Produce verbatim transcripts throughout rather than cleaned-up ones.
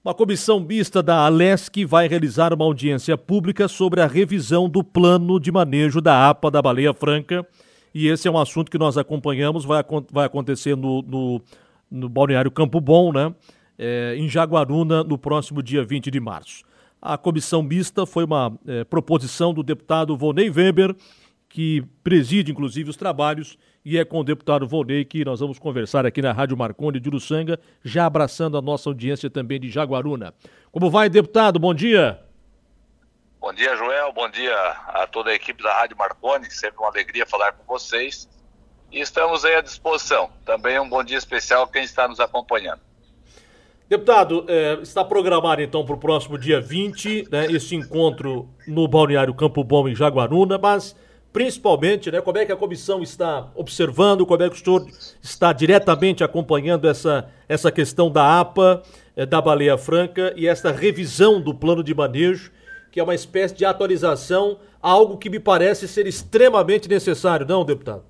Uma comissão mista da Alesc vai realizar uma audiência pública sobre a revisão do plano de manejo da A P A da Baleia Franca. E esse é um assunto que nós acompanhamos, vai, vai acontecer no, no, no Balneário Campo Bom, né? É, em Jaguaruna, no próximo dia vinte de março. A comissão mista foi uma é, proposição do deputado Volney Weber, que preside, inclusive, os trabalhos, e é com o deputado Volney que nós vamos conversar aqui na Rádio Marconi de Uruçanga, já abraçando a nossa audiência também de Jaguaruna. Como vai, deputado? Bom dia. Bom dia, Joel. Bom dia a toda a equipe da Rádio Marconi. Sempre uma alegria falar com vocês. E estamos aí à disposição. Também um bom dia especial a quem está nos acompanhando. Deputado, é, está programado então para o próximo dia vinte, né, esse encontro no Balneário Campo Bom em Jaguaruna, mas principalmente, né, como é que a comissão está observando, como é que o senhor está diretamente acompanhando essa, essa questão da A P A, é, da Baleia Franca e essa revisão do plano de manejo, que é uma espécie de atualização, algo que me parece ser extremamente necessário, não, deputado?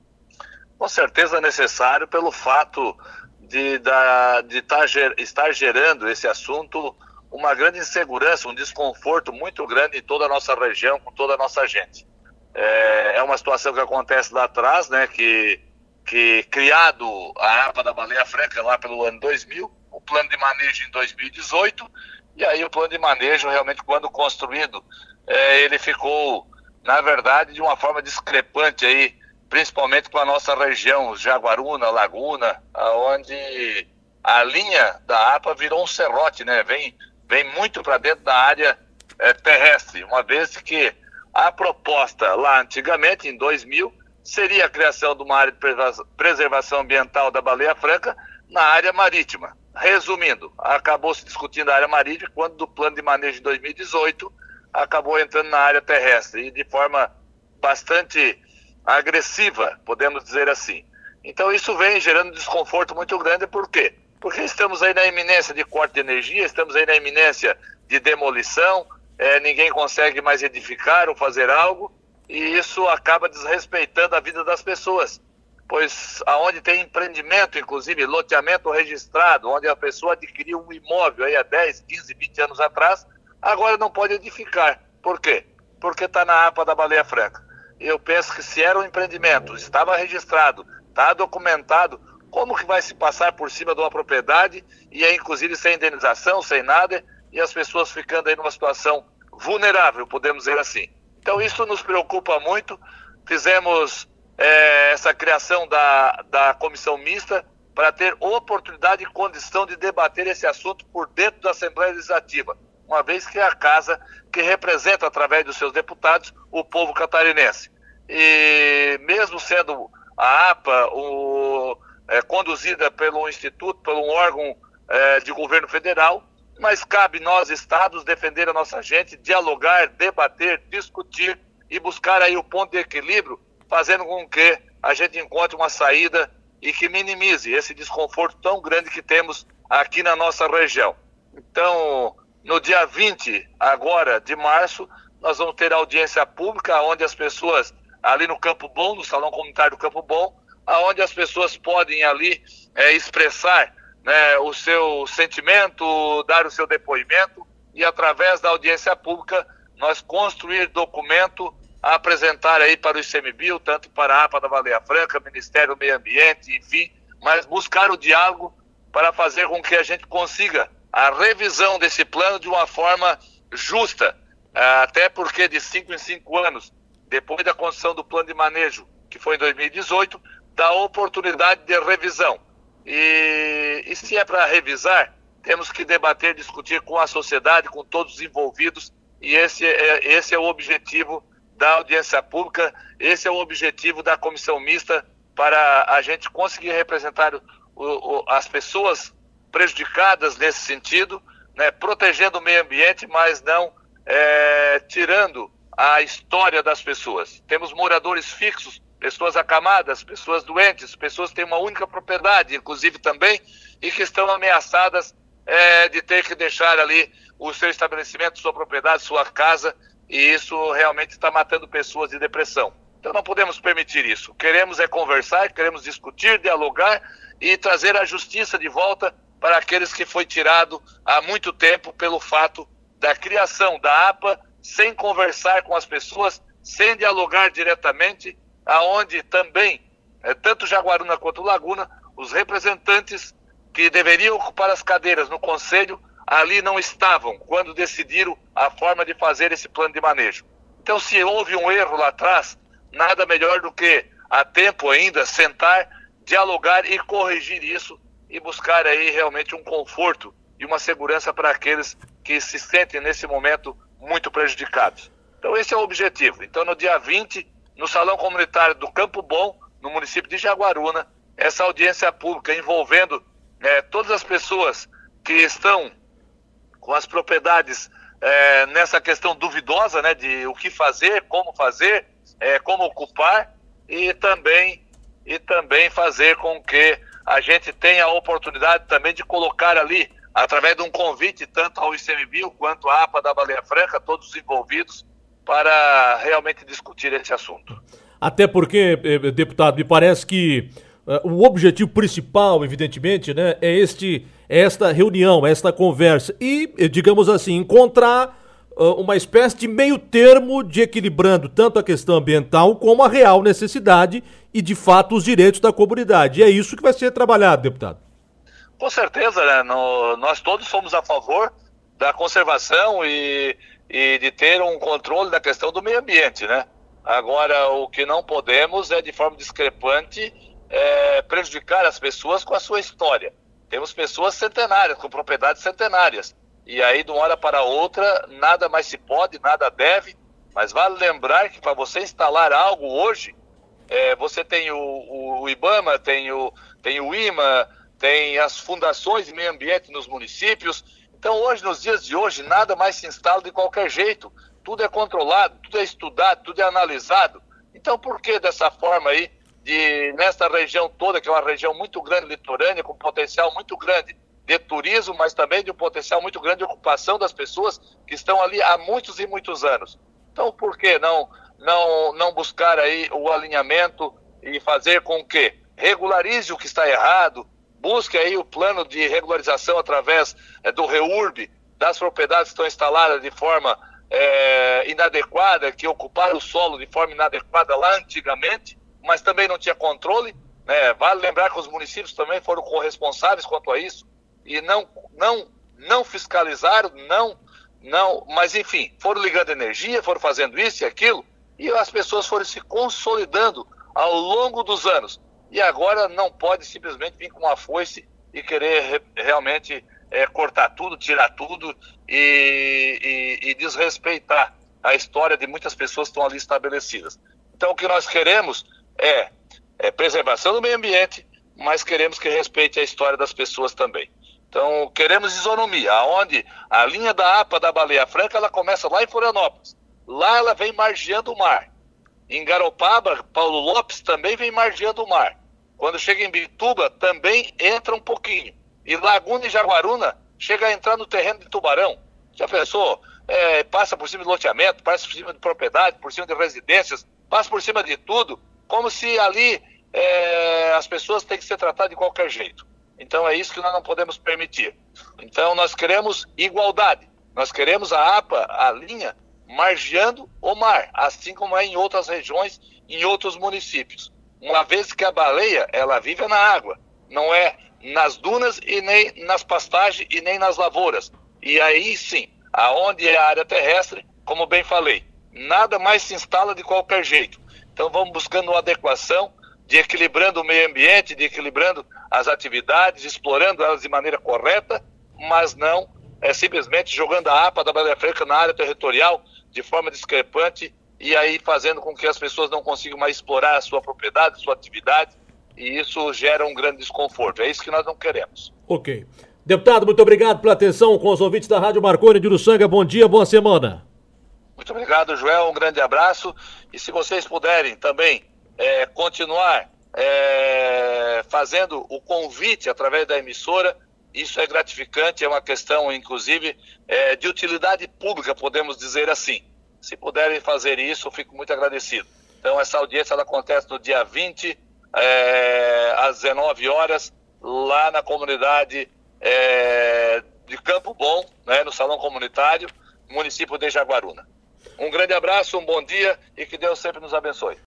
Com certeza necessário pelo fato de, da, de tá, estar gerando esse assunto uma grande insegurança, um desconforto muito grande em toda a nossa região, com toda a nossa gente. É, é uma situação que acontece lá atrás, né, que, que criado a A P A da Baleia Franca lá pelo ano dois mil, o plano de manejo em dois mil e dezoito, e aí o plano de manejo realmente quando construído, é, ele ficou, na verdade, de uma forma discrepante aí, principalmente com a nossa região, Jaguaruna, Laguna, onde a linha da A P A virou um serrote, né? Vem, vem muito para dentro da área é, terrestre, uma vez que a proposta lá antigamente, em dois mil, seria a criação de uma área de preservação ambiental da Baleia Franca na área marítima. Resumindo, acabou se discutindo a área marítima quando do plano de manejo de dois mil e dezoito acabou entrando na área terrestre e de forma bastante agressiva, podemos dizer assim. Então isso vem gerando desconforto muito grande, por quê? Porque estamos aí na iminência de corte de energia, estamos aí na iminência de demolição, é, ninguém consegue mais edificar ou fazer algo, e isso acaba desrespeitando a vida das pessoas, pois aonde tem empreendimento, inclusive loteamento registrado, onde a pessoa adquiriu um imóvel aí há dez, quinze, vinte anos atrás, agora não pode edificar. Por quê? Porque está na A P A da Baleia Franca. Eu penso que se era um empreendimento, estava registrado, está documentado, como que vai se passar por cima de uma propriedade e é inclusive sem indenização, sem nada, e as pessoas ficando aí numa situação vulnerável, podemos dizer assim. Então isso nos preocupa muito. Fizemos é, essa criação da, da comissão mista para ter oportunidade e condição de debater esse assunto por dentro da Assembleia Legislativa, uma vez que é a casa que representa, através dos seus deputados, o povo catarinense. E mesmo sendo a A P A o, é, conduzida pelo Instituto, por um órgão é, de governo federal, mas cabe nós, estados, defender a nossa gente, dialogar, debater, discutir e buscar aí o ponto de equilíbrio, fazendo com que a gente encontre uma saída e que minimize esse desconforto tão grande que temos aqui na nossa região. Então, no dia vinte agora de março, nós vamos ter audiência pública, onde as pessoas, ali no Campo Bom, no Salão Comunitário do Campo Bom, onde as pessoas podem ali é, expressar, né, o seu sentimento, dar o seu depoimento, e através da audiência pública nós construir documento a apresentar aí para o I C M B I U, tanto para a A P A da Baleia Franca, Ministério do Meio Ambiente, enfim, mas buscar o diálogo para fazer com que a gente consiga a revisão desse plano de uma forma justa, até porque de cinco em cinco anos, depois da construção do plano de manejo, que foi em dois mil e dezoito, dá oportunidade de revisão. E, e se é para revisar, temos que debater, discutir com a sociedade, com todos os envolvidos, e esse é, esse é o objetivo da audiência pública, esse é o objetivo da comissão mista, para a gente conseguir representar o, o, as pessoas prejudicadas nesse sentido, né, protegendo o meio ambiente, mas não é, tirando a história das pessoas. Temos moradores fixos, pessoas acamadas, pessoas doentes, pessoas que têm uma única propriedade, inclusive também, e que estão ameaçadas é, de ter que deixar ali o seu estabelecimento, sua propriedade, sua casa, e isso realmente está matando pessoas de depressão. Então não podemos permitir isso. Queremos é conversar, queremos discutir, dialogar e trazer a justiça de volta para aqueles que foi tirado há muito tempo pelo fato da criação da A P A sem conversar com as pessoas, sem dialogar diretamente, aonde também, é, tanto Jaguaruna quanto Laguna, os representantes que deveriam ocupar as cadeiras no Conselho, ali não estavam quando decidiram a forma de fazer esse plano de manejo. Então, se houve um erro lá atrás, nada melhor do que, a tempo ainda, sentar, dialogar e corrigir isso e buscar aí realmente um conforto e uma segurança para aqueles que se sentem nesse momento muito prejudicados. Então, esse é o objetivo. Então, no dia vinte, no Salão Comunitário do Campo Bom, no município de Jaguaruna, essa audiência pública envolvendo é, todas as pessoas que estão com as propriedades é, nessa questão duvidosa, né, de o que fazer, como fazer, é, como ocupar e também, e também fazer com que a gente tenha a oportunidade também de colocar ali, através de um convite tanto ao ICMBio quanto à A P A da Baleia Franca, todos os envolvidos, para realmente discutir esse assunto. Até porque, deputado, me parece que uh, o objetivo principal, evidentemente, né, é este, esta reunião, esta conversa e, digamos assim, encontrar uh, uma espécie de meio termo de equilibrando tanto a questão ambiental como a real necessidade e, de fato, os direitos da comunidade. E é isso que vai ser trabalhado, deputado. Com certeza, né? No, nós todos somos a favor da conservação e, e de ter um controle da questão do meio ambiente, né? Agora, o que não podemos é, de forma discrepante, é, prejudicar as pessoas com a sua história. Temos pessoas centenárias, com propriedades centenárias. E aí, de uma hora para outra, nada mais se pode, nada deve. Mas vale lembrar que para você instalar algo hoje, é, você tem o, o, o IBAMA, tem o, tem o IMA, tem as fundações de meio ambiente nos municípios. Então, hoje, nos dias de hoje, nada mais se instala de qualquer jeito. Tudo é controlado, tudo é estudado, tudo é analisado. Então, por que dessa forma aí, de, nesta região toda, que é uma região muito grande, litorânea, com potencial muito grande de turismo, mas também de um potencial muito grande de ocupação das pessoas que estão ali há muitos e muitos anos. Então, por que não, não, não buscar aí o alinhamento e fazer com que regularize o que está errado, busque aí o plano de regularização através é, do REURB, das propriedades que estão instaladas de forma é, inadequada, que ocuparam o solo de forma inadequada lá antigamente, mas também não tinha controle, né? Vale lembrar que os municípios também foram corresponsáveis quanto a isso e não, não, não fiscalizaram, não, não, mas enfim, foram ligando energia, foram fazendo isso e aquilo, e as pessoas foram se consolidando ao longo dos anos. E agora não pode simplesmente vir com uma foice e querer re, realmente é, cortar tudo, tirar tudo e, e, e desrespeitar a história de muitas pessoas que estão ali estabelecidas. Então o que nós queremos é, é preservação do meio ambiente, mas queremos que respeite a história das pessoas também. Então queremos isonomia, onde a linha da A P A da Baleia Franca ela começa lá em Florianópolis. Lá ela vem margeando o mar. Em Garopaba, Paulo Lopes também vem margeando o mar. Quando chega em Bituba, também entra um pouquinho. E Laguna e Jaguaruna chega a entrar no terreno de Tubarão. Já pensou? É, passa por cima de loteamento, passa por cima de propriedade, por cima de residências, passa por cima de tudo, como se ali é, as pessoas têm que ser tratadas de qualquer jeito. Então é isso que nós não podemos permitir. Então nós queremos igualdade. Nós queremos a A P A, a linha, margeando o mar, assim como é em outras regiões, em outros municípios. Uma vez que a baleia, ela vive na água, não é nas dunas e nem nas pastagens e nem nas lavouras. E aí sim, aonde é a área terrestre, como bem falei, nada mais se instala de qualquer jeito. Então vamos buscando uma adequação, de equilibrando o meio ambiente, de equilibrando as atividades, explorando elas de maneira correta, mas não é simplesmente jogando a A P A da Baleia Franca na área territorial de forma discrepante e aí fazendo com que as pessoas não consigam mais explorar a sua propriedade, a sua atividade, e isso gera um grande desconforto. É isso que nós não queremos. Ok. Deputado, muito obrigado pela atenção com os ouvintes da Rádio Marconi de Uruçanga. Bom dia, boa semana. Muito obrigado, Joel. Um grande abraço. E se vocês puderem também é, continuar é, fazendo o convite através da emissora, isso é gratificante, é uma questão, inclusive, é, de utilidade pública, podemos dizer assim. Se puderem fazer isso, eu fico muito agradecido. Então, essa audiência ela acontece no dia vinte, é, às dezenove horas, lá na comunidade é, de Campo Bom, né, no Salão Comunitário, município de Jaguaruna. Um grande abraço, um bom dia e que Deus sempre nos abençoe.